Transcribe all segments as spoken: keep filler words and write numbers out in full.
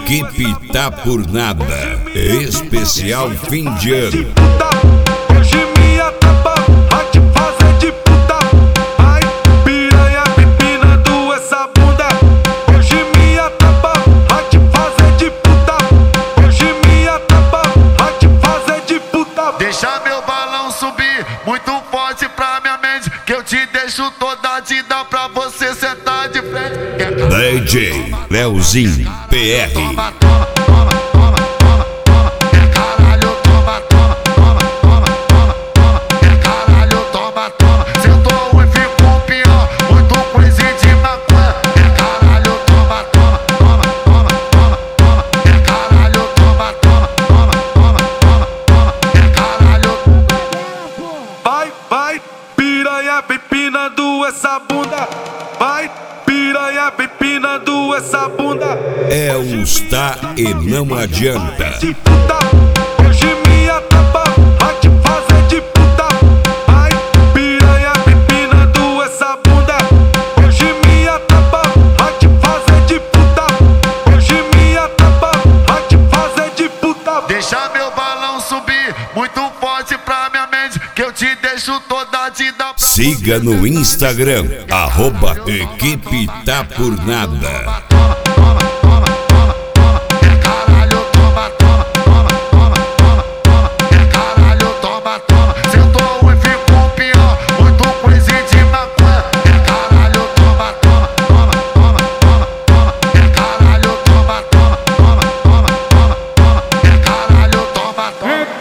equipe Tá Por Nada, especial fim de ano. Hoje minha tapa vai te fazer de puta. Ai, piranha, empinando essa bunda. Hoje minha tapa vai te fazer de puta. Hoje minha tapa vai te fazer de puta. Deixa meu balão subir muito forte pra minha mente, que eu te deixo toda de dar pra você sentar de frente. D J Leozinho P R. Toma, toma, toma, toma, toma, toma. É caralho, toma, toma, toma, toma, toma, toma. É caralho, toma, toma. Sentou e ficou pior, muito coisa de maconha. É caralho, toma, toma, toma, toma, toma, toma. É caralho, toma, toma, toma, toma, toma, toma. É caralho. Vai, vai, piranha, empinando essa bunda. Vai, piranha, empinando essa bunda. É os Tá e não adianta. De puta, hoje minha tapa vai te fazer de puta. Vai, piranha, empinando essa bunda. Hoje minha tapa vai te fazer de puta. Hoje minha tapa vai te fazer de puta. Deixa meu balão subir muito forte pra minha mente, que eu te deixo toda de dar. Siga no Instagram, arroba equipe Tá Por Nada. Toma, toma, toma, toma, toma. É caralho, toma, toma, toma, toma, toma, toma. É caralho, toma, toma. Sentou e ficou pior, muito coisa de maconha. É caralho, toma, toma, toma, toma, toma, toma. É caralho, toma, toma, toma, toma, toma, toma. É caralho, toma,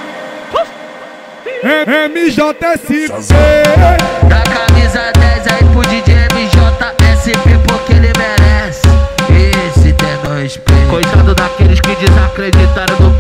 toma. M J S P. Dá camisa dez aí pro D J M J S P, porque ele merece. Esse tem dois P. Coitado daqueles que desacreditaram do